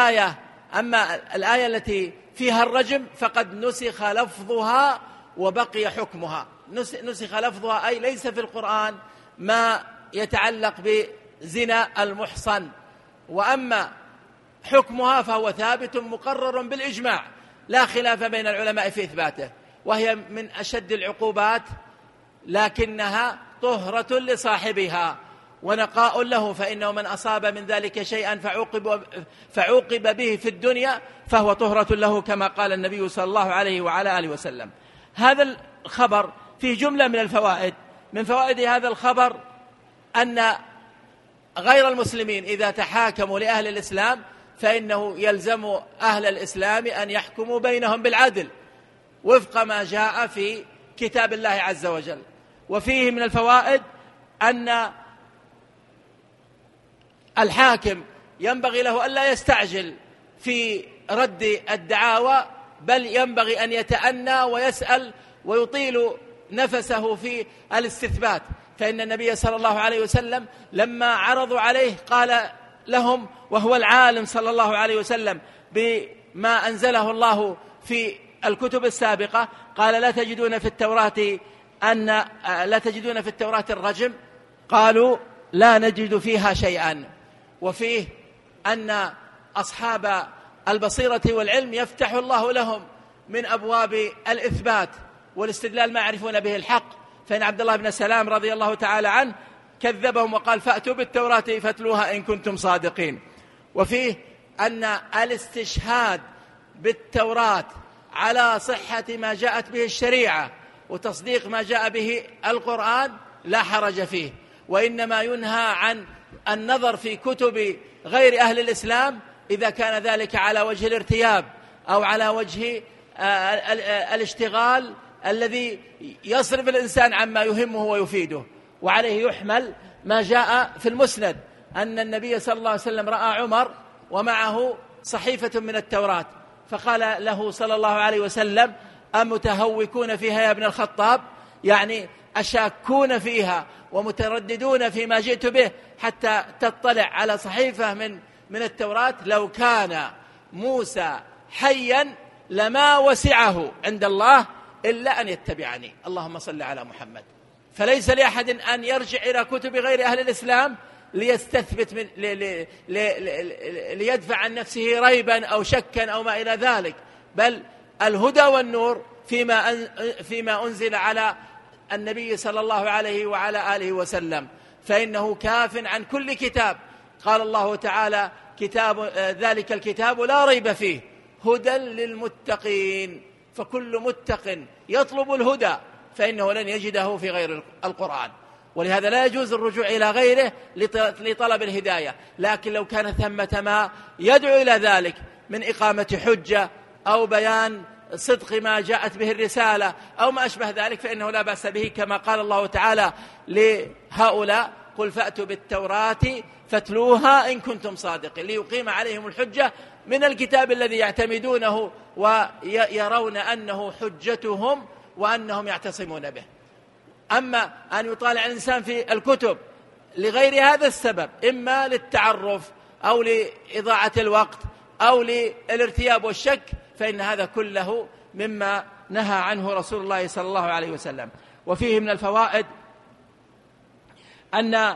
الآية التي فيها الرجم فقد نسخ لفظها وبقي حكمها. نسخ لفظها أي ليس في القرآن ما يتعلق بزنا المحصن، وأما حكمها فهو ثابت مقرر بالإجماع، لا خلاف بين العلماء في إثباته، وهي من أشد العقوبات، لكنها طهرة لصاحبها ونقاء له، فإنه من أصاب من ذلك شيئا فعوقب به في الدنيا فهو طهرة له، كما قال النبي صلى الله عليه وعلى آله وسلم. هذا الخبر فيه جملة من الفوائد. من فوائد هذا الخبر أن غير المسلمين إذا تحاكموا لأهل الإسلام فإنه يلزم أهل الإسلام أن يحكموا بينهم بالعدل وفق ما جاء في كتاب الله عز وجل. وفيه من الفوائد أن الحاكم ينبغي له ألا يستعجل في رد الدعاوى، بل ينبغي أن يتأنى ويسأل ويطيل نفسه في الاستثبات. فإن النبي صلى الله عليه وسلم لما عرضوا عليه قال لهم وهو العالم صلى الله عليه وسلم بما أنزله الله في الكتب السابقة، قال: لا تجدون في التوراة الرجم؟ قالوا: لا نجد فيها شيئا. وفيه أن أصحاب البصيرة والعلم يفتح الله لهم من أبواب الإثبات والاستدلال ما يعرفون به الحق. فإن عبد الله بن سلام رضي الله تعالى عنه كذبهم وقال: فأتوا بالتوراة فاتلوها إن كنتم صادقين. وفيه أن الاستشهاد بالتوراة على صحة ما جاءت به الشريعة وتصديق ما جاء به القرآن لا حرج فيه، وإنما ينهى عن النظر في كتب غير أهل الإسلام إذا كان ذلك على وجه الارتياب أو على وجه الاشتغال الذي يصرف الإنسان عما يهمه ويفيده. وعليه يحمل ما جاء في المسند أن النبي صلى الله عليه وسلم رأى عمر ومعه صحيفة من التوراة، فقال له صلى الله عليه وسلم: أمتهوكون فيها يا ابن الخطاب؟ يعني أشاكون فيها ومترددون فيما جئت به حتى تطلع على صحيفة من التوراة؟ لو كان موسى حيا لما وسعه عند الله إلا أن يتبعني. اللهم صل على محمد. فليس لأحد أن يرجع إلى كتب غير أهل الإسلام ليستثبت ليدفع عن نفسه ريبا أو شكا أو ما إلى ذلك، بل الهدى والنور فيما أنزل على النبي صلى الله عليه وعلى آله وسلم، فإنه كاف عن كل كتاب. قال الله تعالى: ذلك الكتاب لا ريب فيه هدى للمتقين. فكل متق يطلب الهدى فإنه لن يجده في غير القرآن، ولهذا لا يجوز الرجوع إلى غيره لطلب الهداية. لكن لو كان ثمة ما يدعو إلى ذلك من إقامة حجة أو بيان صدق ما جاءت به الرسالة أو ما أشبه ذلك، فإنه لا بأس به، كما قال الله تعالى لهؤلاء: قل فأتوا بالتوراة فاتلوها إن كنتم صادقين ليقيم عليهم الحجة من الكتاب الذي يعتمدونه ويرون أنه حجتهم وأنهم يعتصمون به. أما أن يطالع الإنسان في الكتب لغير هذا السبب، إما للتعرف أو لإضاعة الوقت أو للارتياب والشك، فإن هذا كله مما نهى عنه رسول الله صلى الله عليه وسلم. وفيه من الفوائد أن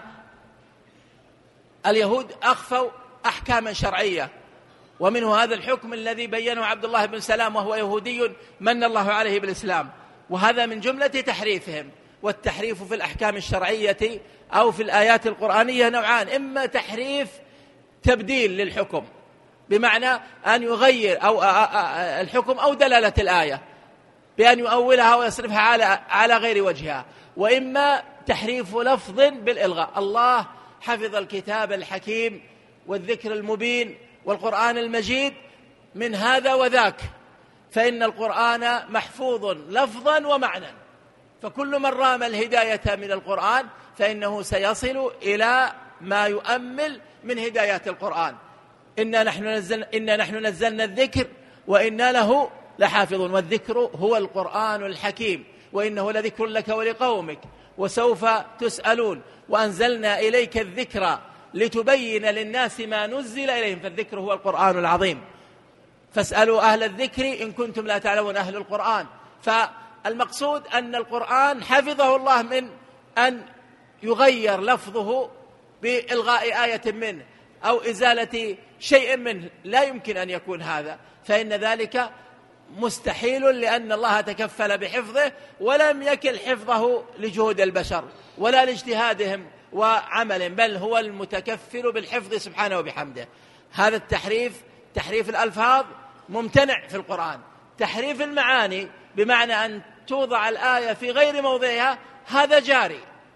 اليهود أخفوا أحكاما شرعية، ومنه هذا الحكم الذي بينه عبد الله بن سلام وهو يهودي من الله عليه بالإسلام، وهذا من جملة تحريفهم. والتحريف في الأحكام الشرعية أو في الآيات القرآنية نوعان: إما تحريف تبديل للحكم، بمعنى أن يغير أو الحكم أو دلالة الآية بأن يؤولها ويصرفها على غير وجهها، وإما تحريف لفظ بالإلغاء. الله حفظ الكتاب الحكيم والذكر المبين والقرآن المجيد من هذا وذاك، فإن القرآن محفوظ لفظا ومعنى، فكل من رام الهداية من القرآن فإنه سيصل إلى ما يؤمل من هدايات القرآن. إنا نحن نزلنا الذكر وإنا له لحافظون، والذكر هو القرآن الحكيم، وإنه لذكر لك ولقومك وسوف تسألون، وأنزلنا إليك الذكر لتبين للناس ما نزل إليهم، فالذكر هو القرآن العظيم. فاسألوا أهل الذكر إن كنتم لا تعلمون، أهل القرآن. فالمقصود أن القرآن حفظه الله من أن يغير لفظه بإلغاء آية منه أو إزالة شيء منه، لا يمكن أن يكون هذا، فإن ذلك مستحيل، لأن الله تكفل بحفظه ولم يكل حفظه لجهود البشر ولا لاجتهادهم وعمل، بل هو المتكفل بالحفظ سبحانه وبحمده. هذا التحريف، تحريف الألفاظ، ممتنع في القرآن. تحريف المعاني بمعنى أن توضع الآية في غير موضعها، هذا جاري،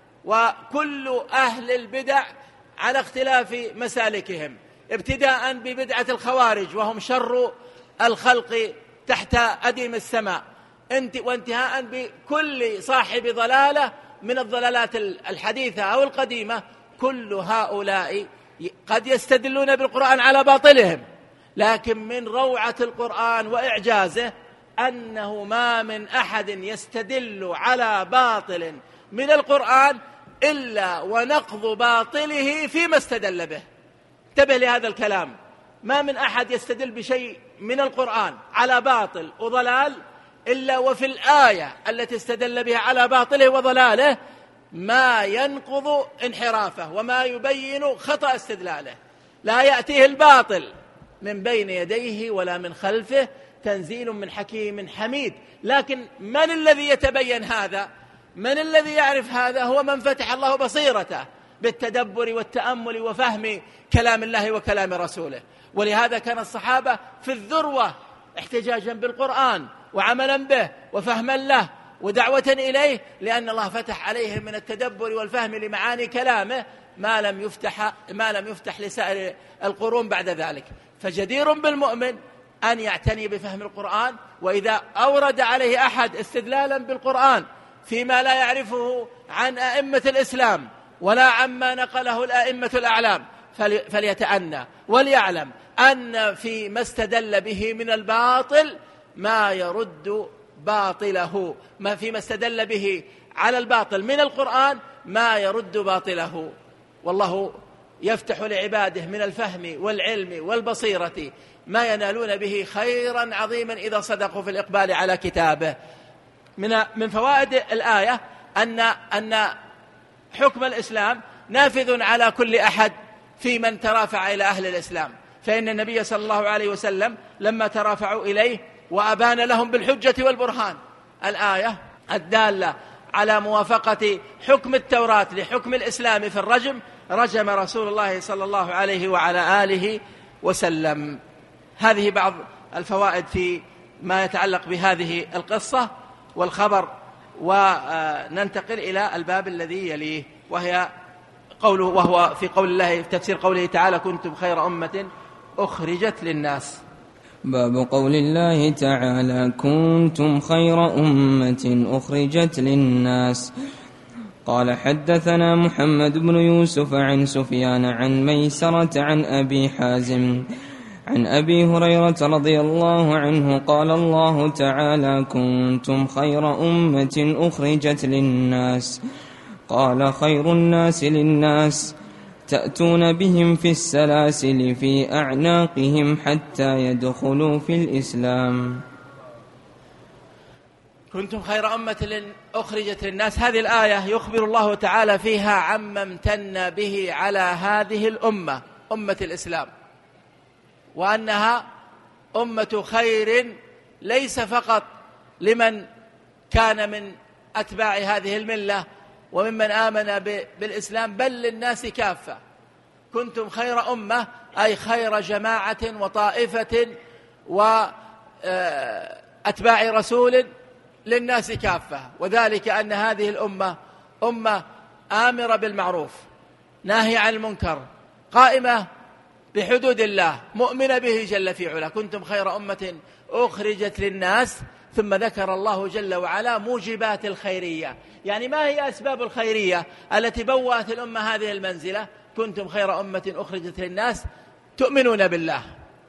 وكل أهل البدع على اختلاف مسالكهم، ابتداء ببدعة الخوارج وهم شر الخلق تحت أديم السماء، وانتهاء بكل صاحب ضلالة من الضلالات الحديثة أو القديمة. كل هؤلاء قد يستدلون بالقرآن على باطلهم، لكن من روعة القرآن وإعجازه أنه ما من أحد يستدل على باطل من القرآن إلا ونقض باطله فيما استدل به. انتبه لهذا الكلام، ما من أحد يستدل بشيء من القرآن على باطل وضلال إلا وفي الآية التي استدل بها على باطله وضلاله ما ينقض انحرافه وما يبين خطأ استدلاله. لا يأتيه الباطل من بين يديه ولا من خلفه، تنزيل من حكيم حميد. لكن من الذي يتبين هذا؟ من الذي يعرف هذا؟ هو من فتح الله بصيرته بالتدبر والتأمل وفهم كلام الله وكلام رسوله. ولهذا كان الصحابة في الذروة احتجاجا بالقرآن وعملا به وفهما له ودعوة إليه، لأن الله فتح عليهم من التدبر والفهم لمعاني كلامه ما لم يفتح لسائر القرون بعد ذلك. فجدير بالمؤمن أن يعتني بفهم القرآن، وإذا أورد عليه أحد استدلالا بالقرآن فيما لا يعرفه عن أئمة الإسلام ولا عما نقله الأئمة الأعلام فليتأنى وليعلم أن فيما استدل به من الباطل ما يرد باطله، ما فيما استدل به على الباطل من القرآن ما يرد باطله. والله يفتح لعباده من الفهم والعلم والبصيرة ما ينالون به خيرا عظيما إذا صدقوا في الإقبال على كتابه. من فوائد الآية أن حكم الإسلام نافذ على كل أحد في من ترافع إلى أهل الإسلام، فإن النبي صلى الله عليه وسلم لما ترافعوا إليه وأبان لهم بالحجة والبرهان الآية الدالة على موافقة حكم التوراة لحكم الإسلام في الرجم، رجم رسول الله صلى الله عليه وعلى آله وسلم. هذه بعض الفوائد في ما يتعلق بهذه القصة والخبر. وننتقل إلى الباب الذي يليه، وهو في قول الله، في تفسير قوله تعالى: كنتم خير أمة أخرجت للناس. باب قول الله تعالى: كنتم خير أمة أخرجت للناس. قال: حدثنا محمد بن يوسف عن سفيان عن ميسرة عن أبي حازم عن أبي هريرة رضي الله عنه قال: الله تعالى: كنتم خير أمة أخرجت للناس. قال: خير الناس للناس تأتون بهم في السلاسل في أعناقهم حتى يدخلوا في الإسلام. كنتم خير أمة أخرجت للناس، هذه الآية يخبر الله تعالى فيها عما امتن به على هذه الأمة، أمة الإسلام، وأنها أمة خير ليس فقط لمن كان من أتباع هذه الملة وممن آمن بالإسلام، بل للناس كافة. كنتم خير أمة أي خير جماعة وطائفة وأتباع رسول للناس كافة، وذلك أن هذه الأمة أمة آمرة بالمعروف ناهية عن المنكر، قائمة بحدود الله، مؤمنة به جل في علا. كنتم خير أمة أخرجت للناس، ثم ذكر الله جل وعلا موجبات الخيرية، يعني ما هي أسباب الخيرية التي بوأت الأمة هذه المنزلة؟ كنتم خير أمة أخرجت للناس تؤمنون بالله،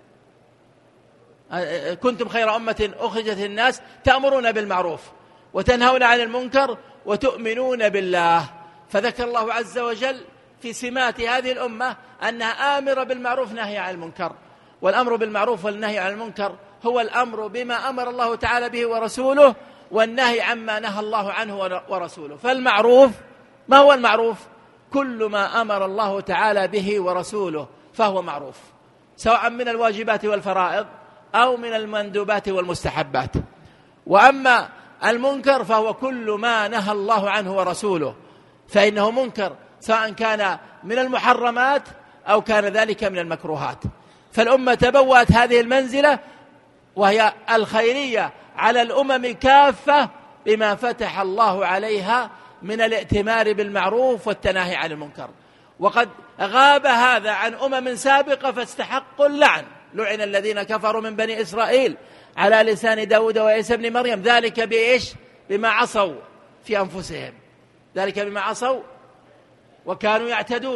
كنتم خير أمة أخرجت للناس تأمرون بالمعروف وتنهون عن المنكر وتؤمنون بالله. فذكر الله عز وجل في سمات هذه الأمة أنها آمرة بالمعروف نهي عن المنكر، والأمر بالمعروف والنهي عن المنكر هو الأمر بما أمر الله تعالى به ورسوله، والنهي عما نهى الله عنه ورسوله. فالمعروف، ما هو المعروف؟ كل ما أمر الله تعالى به ورسوله فهو معروف، سواء من الواجبات والفرائض أو من المندوبات والمستحبات. وأما المنكر فهو كل ما نهى الله عنه ورسوله فإنه منكر، سواء كان من المحرمات أو كان ذلك من المكروهات. فالأمة تبوأت هذه المنزلة وهي الخيرية على الأمم كافة بما فتح الله عليها من الائتمار بالمعروف والتناهي عن المنكر. وقد غاب هذا عن أمم سابقة فاستحقوا اللعن، لعن الذين كفروا من بني إسرائيل على لسان داود وعيسى بن مريم، ذلك بإيش؟ بما عصوا في أنفسهم، ذلك بما عصوا وكانوا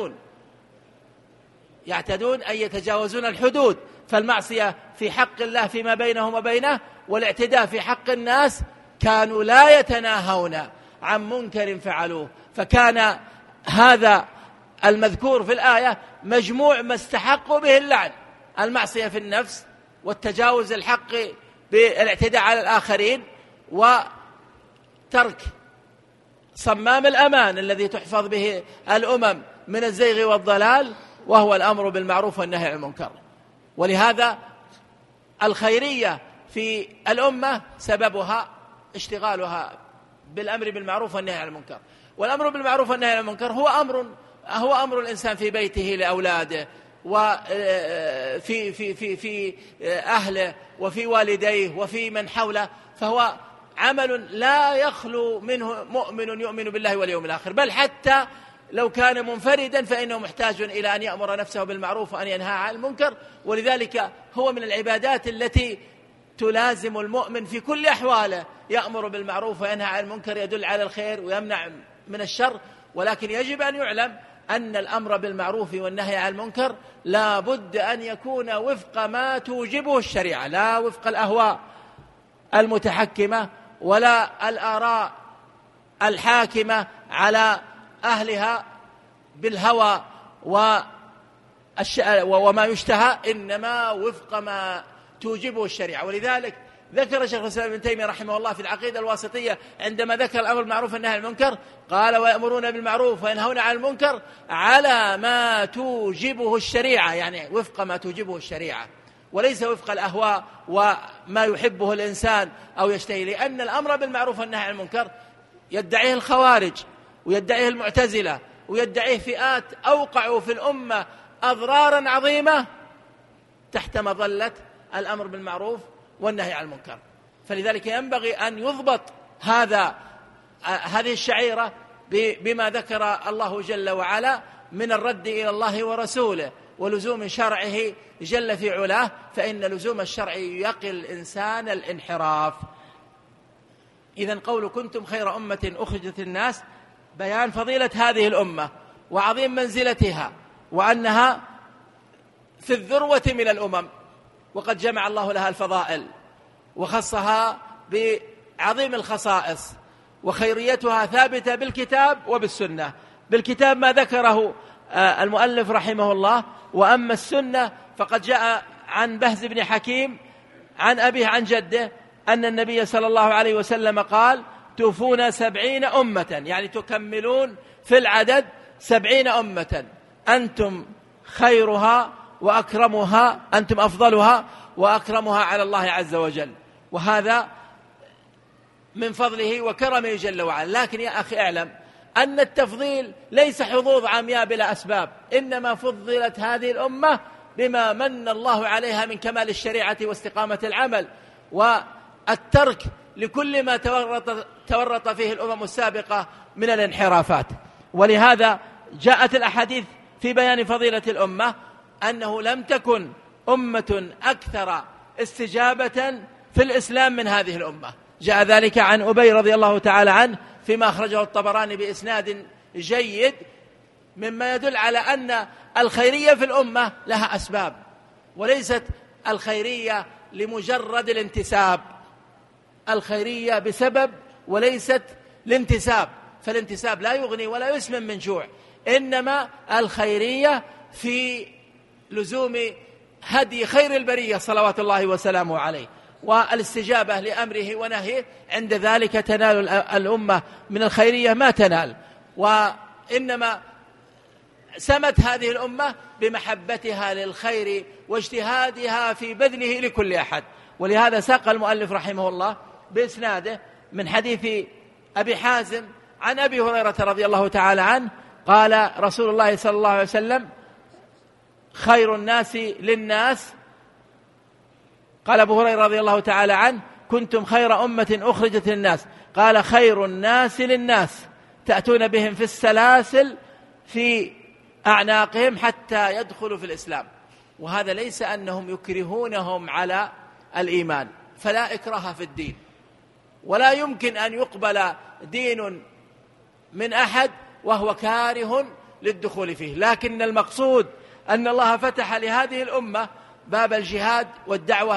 يعتدون أي يتجاوزون الحدود. فالمعصية في حق الله فيما بينهم وبينه، والاعتداء في حق الناس، كانوا لا يتناهون عن منكر فعلوه. فكان هذا المذكور في الآية مجموع ما استحقوا به اللعن: المعصية في النفس، والتجاوز الحق بالاعتداء على الآخرين، وترك صمام الأمان الذي تحفظ به الأمم من الزيغ والضلال، وهو الأمر بالمعروف والنهي عن المنكر. ولهذا الخيرية في الأمة سببها اشتغالها بالأمر بالمعروف والنهي عن المنكر. والأمر بالمعروف والنهي عن المنكر هو أمر الإنسان في بيته لأولاده، وفي في في في أهله، وفي والديه، وفي من حوله، فهو عمل لا يخلو منه مؤمن يؤمن بالله واليوم الآخر، بل حتى لو كان منفردا فإنه محتاج إلى أن يأمر نفسه بالمعروف وأن ينهى عن المنكر. ولذلك هو من العبادات التي تلازم المؤمن في كل أحواله، يأمر بالمعروف وينهى عن المنكر، يدل على الخير ويمنع من الشر. ولكن يجب أن يعلم أن الأمر بالمعروف والنهي عن المنكر لا بد أن يكون وفق ما توجبه الشريعة، لا وفق الأهواء المتحكمة ولا الآراء الحاكمة على أهلها بالهوى وما يشتهى، إنما وفق ما توجبه الشريعة. ولذلك ذكر شيخ الإسلام ابن تيمية رحمه الله في العقيدة الواسطية عندما ذكر الأمر بالمعروف والنهي عن المنكر قال: ويأمرون بالمعروف وينهون عن المنكر على ما توجبه الشريعة، يعني وفق ما توجبه الشريعة، وليس وفق الأهواء وما يحبه الإنسان أو يشتهي. لأن الأمر بالمعروف والنهي عن المنكر يدعيه الخوارج ويدعيه المعتزلة ويدعيه فئات أوقعوا في الأمة أضرارا عظيمة تحت مظلة الأمر بالمعروف والنهي عن المنكر. فلذلك ينبغي أن يضبط هذه الشعيرة بما ذكر الله جل وعلا من الرد إلى الله ورسوله ولزوم شرعه جل في علاه، فإن لزوم الشرع يقي الإنسان الانحراف. إذن قول كنتم خير أمة أخرجت الناس بيان فضيلة هذه الأمة وعظيم منزلتها، وأنها في الذروة من الأمم، وقد جمع الله لها الفضائل وخصها بعظيم الخصائص، وخيريتها ثابتة بالكتاب وبالسنة. بالكتاب ما ذكره المؤلف رحمه الله، وأما السنة فقد جاء عن بهز بن حكيم عن أبيه عن جده أن النبي صلى الله عليه وسلم قال: توفون 70 أمة، يعني تكملون في العدد 70 أمة، أنتم خيرها وأكرمها، أنتم أفضلها وأكرمها على الله عز وجل. وهذا من فضله وكرمه جل وعلا. لكن يا أخي اعلم أن التفضيل ليس حظوظ عمياء بلا أسباب، إنما فضلت هذه الأمة بما من الله عليها من كمال الشريعة واستقامة العمل والترك لكل ما تورط فيه الأمم السابقة من الانحرافات. ولهذا جاءت الأحاديث في بيان فضيلة الأمة أنه لم تكن أمة أكثر استجابة في الإسلام من هذه الأمة. جاء ذلك عن أبي رضي الله تعالى عنه فيما أخرجه الطبراني بإسناد جيد، مما يدل على أن الخيرية في الأمة لها أسباب، وليست الخيرية لمجرد الانتساب، الخيرية بسبب وليست الانتساب، فالانتساب لا يغني ولا يسمن من جوع، إنما الخيرية في لزوم هدي خير البرية صلوات الله وسلامه عليه، والاستجابة لأمره ونهيه، عند ذلك تنال الأمة من الخيرية ما تنال. وإنما سمت هذه الأمة بمحبتها للخير واجتهادها في بذله لكل أحد. ولهذا ساق المؤلف رحمه الله بإسناده من حديث أبي حازم عن أبي هريرة رضي الله تعالى عنه قال رسول الله صلى الله عليه وسلم: خير الناس للناس، قال أبو هريرة رضي الله تعالى عنه: كنتم خير أمة أخرجت للناس، قال: خير الناس للناس تأتون بهم في السلاسل في أعناقهم حتى يدخلوا في الإسلام. وهذا ليس أنهم يكرهونهم على الإيمان، فلا إكراه في الدين، ولا يمكن أن يقبل دين من أحد وهو كاره للدخول فيه، لكن المقصود أن الله فتح لهذه الأمة باب الجهاد والدعوة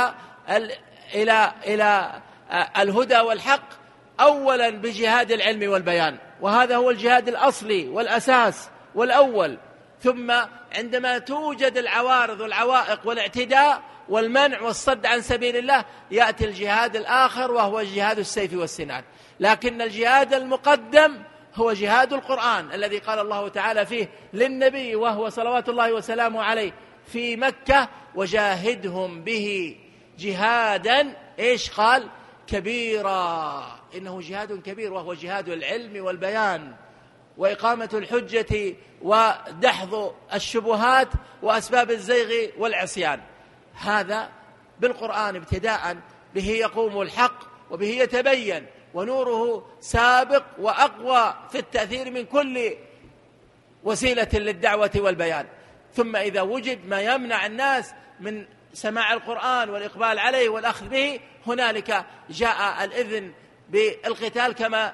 إلى الهدى والحق، أولا بجهاد العلم والبيان، وهذا هو الجهاد الأصلي والأساس والأول. ثم عندما توجد العوارض والعوائق والاعتداء والمنع والصد عن سبيل الله يأتي الجهاد الآخر وهو جهاد السيف والسنان. لكن الجهاد المقدم هو جهاد القرآن الذي قال الله تعالى فيه للنبي وهو صلوات الله وسلامه عليه في مكة: وجاهدهم به جهادا إيش قال؟ كبيرا. إنه جهاد كبير، وهو جهاد العلم والبيان وإقامة الحجة ودحض الشبهات وأسباب الزيغ والعصيان. هذا بالقرآن ابتداء، به يقوم الحق وبه يتبين، ونوره سابق وأقوى في التأثير من كل وسيلة للدعوة والبيان. ثم إذا وجد ما يمنع الناس من سماع القرآن والإقبال عليه والأخذ به، هنالك جاء الإذن بالقتال كما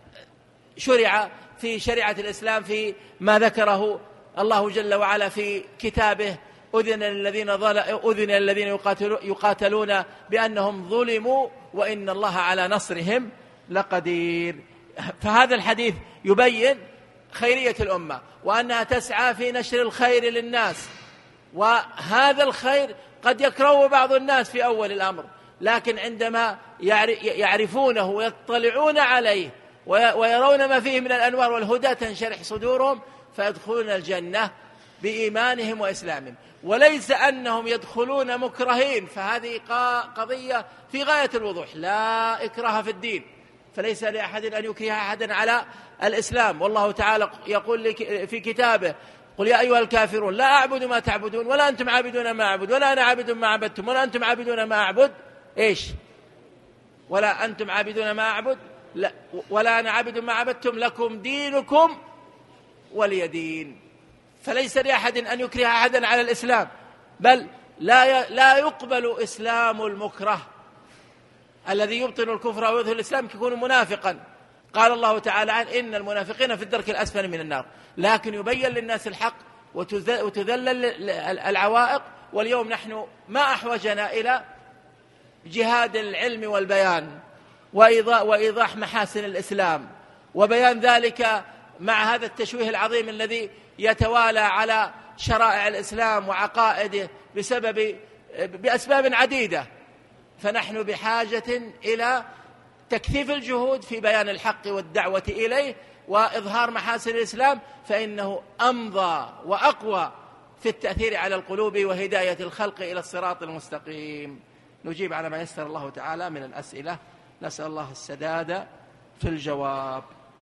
شرع في شريعة الإسلام في ما ذكره الله جل وعلا في كتابه: أذن الذين يقاتلون بأنهم ظلموا وإن الله على نصرهم لقدير. فهذا الحديث يبين خيرية الأمة وأنها تسعى في نشر الخير للناس، وهذا الخير قد يكرهه بعض الناس في أول الأمر، لكن عندما يعرفونه ويطلعون عليه ويرون ما فيه من الأنوار والهدى تنشرح صدورهم فيدخلون الجنة بإيمانهم وإسلامهم، وليس أنهم يدخلون مكرهين. فهذه قضية في غاية الوضوح، لا إكراه في الدين، فليس لأحد أن يكره أحدا على الإسلام. والله تعالى يقول في كتابه: قل يا أيها الكافرون لا أعبد ما تعبدون ولا أنتم عابدون ما أعبد ولا أنا عابد ما عبدتم ولا أنتم عابدون ما أعبد. إيش؟ ولا أنتم عابدون ما أعبد لا ولا أنا عابد ما عبدتم لكم دينكم ولي دين. فليس لأحد أن يكره أحدا على الإسلام، بل لا يقبل إسلام المكره. الذي يبطن الكفر ويظهر الإسلام يكون منافقا. قال الله تعالى عنه: إن المنافقين في الدرك الأسفل من النار. لكن يبين للناس الحق وتذلل العوائق. واليوم نحن ما أحوجنا إلى جهاد العلم والبيان وإيضاح محاسن الإسلام وبيان ذلك مع هذا التشويه العظيم الذي يتوالى على شرائع الإسلام وعقائده بأسباب عديدة. فنحن بحاجة إلى تكثيف الجهود في بيان الحق والدعوة إليه وإظهار محاسن الإسلام، فإنه أمضى وأقوى في التأثير على القلوب وهداية الخلق إلى الصراط المستقيم. نجيب على ما يسر الله تعالى من الأسئلة، نسأل الله السداد في الجواب.